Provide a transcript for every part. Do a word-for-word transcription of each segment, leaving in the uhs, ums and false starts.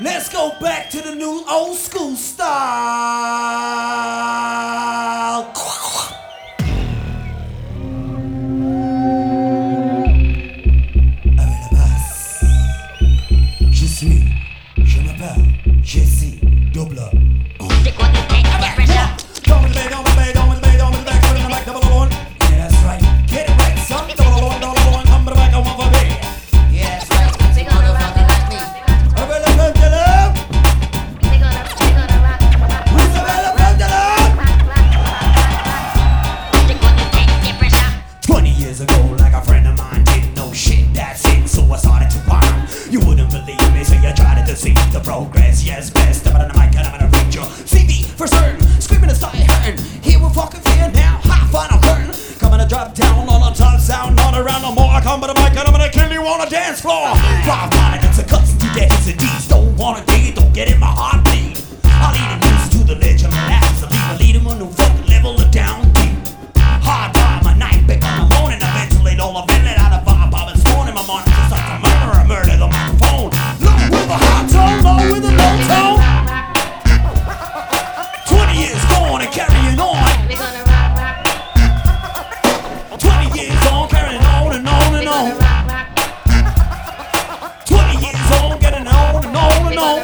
Let's go back to the new old school style. Avec la basse. Je suis, je m'appelle Jesse Double. C'est quoi tes têtes, tes pressions? Don't with the bass, don't with the bass, don't with the bass, don't with the back, put it in the back, double one. Yeah, that's right. Get it right, son. Double one, double one, come to the back, I want for me. Yeah, that's right. They gonna rock it like me. Avec la basse, get up. They gonna, they gonna rock, rock, With the bass, get up. C'est quoi tes têtes, tes pressions? Twenty years ago, like a friend of mine didn't know shit, that's it, so I started to rhyme. You wouldn't believe me, so you tried to see the progress. Yes, best, I'm on the mic and I'm gonna read your C V for certain. Screaming and start hurting. Here we're fucking fear now, high final curtain. Coming to drop down on a tough sound, not around no more. I come to the mic and I'm gonna kill you on the dance floor. Five line, it's a cuts to death, and D's don't wanna dig it, don't get in my heartbeat. I'll lead the news to the legend, and that's the people lead them on the fucking level of down deep. Hard vibe, my night, big on the morning, I ventilate all of it, let out a vibe, I've been sworn my mind, just like a murder, I murder the microphone. Low with a high tone, low with a low tone. Twenty years gone and carrying on. They gonna rock, rock, Twenty years on, carrying on and on and on. rock, rock. Twenty years on, getting on and on and on.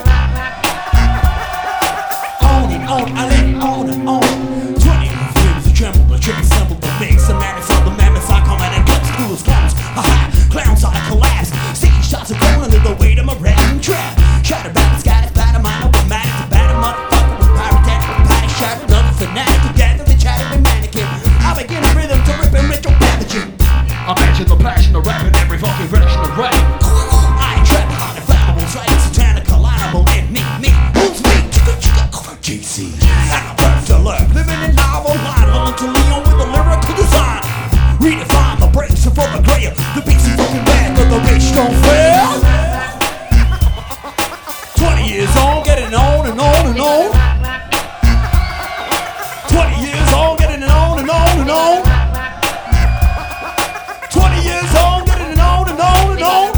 On and on, I let on and on. Twenty years to tremble, the trick assemble, the mix, the madness of the mammoths, I come and guts, schools, clowns, haha, clowns, I collapse. Stage shots are going under the weight of my random trap. Shatter back, scatter, batter, mine, open matic, the batter, motherfucker, with pyrotech, with patty, shatter, another fanatic, together, the chatter, and mannequin. I begin a rhythm to rip and ritual pathogen. I mention the passion of rap in every fucking version of rap. I ain't trapped behind inflammables, right? Satanic, alignable, and me, me, who's me? Chicka, chicka, J C. And I'm birth to lurk, living in novel line, willing to Leon with a lyrical design. Redefine the breaks for the grail, the beats are fucking bad, but the bitch don't fail. Twenty years on, getting on and on and on. Twenty years on, getting on and on and on. Twenty years on, getting on and on and on.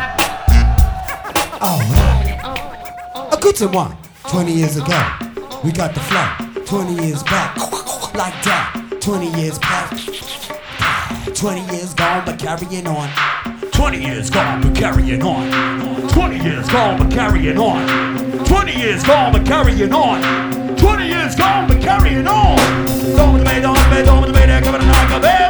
Oh, a good one. Twenty years ago, we got the flow. Twenty years back, like that. Twenty years back. Twenty years gone, but carrying on. Twenty years gone, but carrying on. Twenty years gone, but carrying on. Twenty years gone, but carrying on. Twenty years gone, but carrying on. Don't with the bed, don't with the bed, don't with the bed, coming to knock a bed.